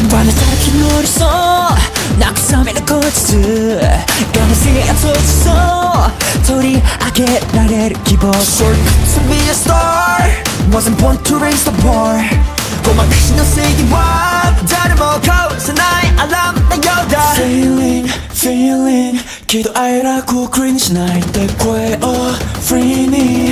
밤에 다르게 놀이서 낙섬에の後日悲しい後そ取り上げられる希望 Short to be a star Wasn't born to raise the bar ごまかしの正義は誰も壊せないアラームのようだ Feeling, feeling 喜怒哀楽クリンしないで声を Free me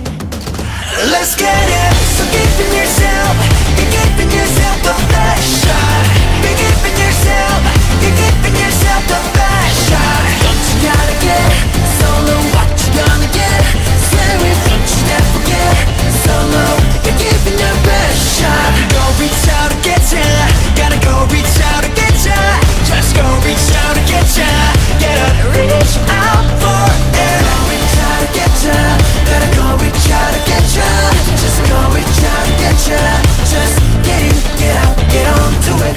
Let's get it So give in yourself You're giving yourself the best shot You're giving yourself You're giving yourself the best shot Don't you gotta get solo What you gonna get Swear it Don't you never get solo You're giving your best shot Go reach out to get ya Gotta go reach out to get ya Just go reach out to get ya Gotta reach out for it Go reach out to get ya Gotta go reach out to get ya Just go reach out to get ya Just get in, get out, get on to it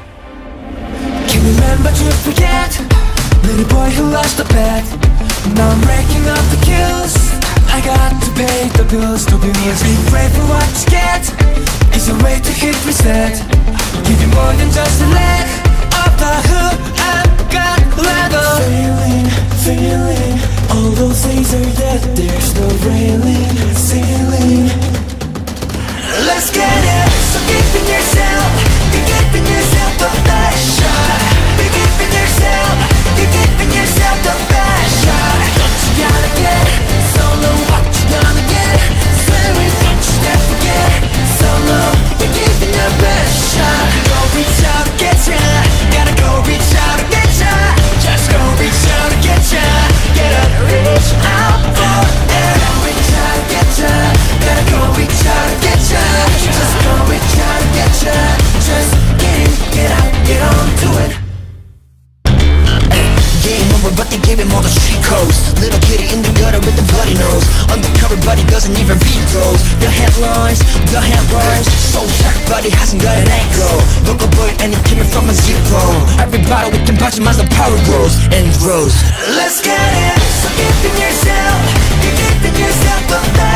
Can't remember to forget Little boy who lost the bet Now I'm racking up the kills I got to pay the bills to be real Be brave for what you get It's a way to hit reset Give you more than just a leg Off the hook, I've got leather Feeling, feeling All those things are dead There's no railing, ceiling Let's get it So give in yourself You're giving yourself the best shot You're giving yourself You're giving yourself the best shot Don't you gotta get solo What you gonna get Swear it Don't you never get solo You're giving your best shot Go reach out to get ya Gotta go reach out to get ya Just go reach out to get ya Gotta reach out for it Go reach out to get ya Gotta go reach out to get ya Just go reach out to get ya Just get in, get out, get on to it Game over but they gave him all the street codes Little kitty in the gutter with the bloody nose Undercover but he doesn't even read those The headlines, the headlines So jacked but he hasn't got an ankle Local boy and he came from a zero Everybody we can punch him as the power grows and grows Let's get it, so give in yourself You're giving yourself the best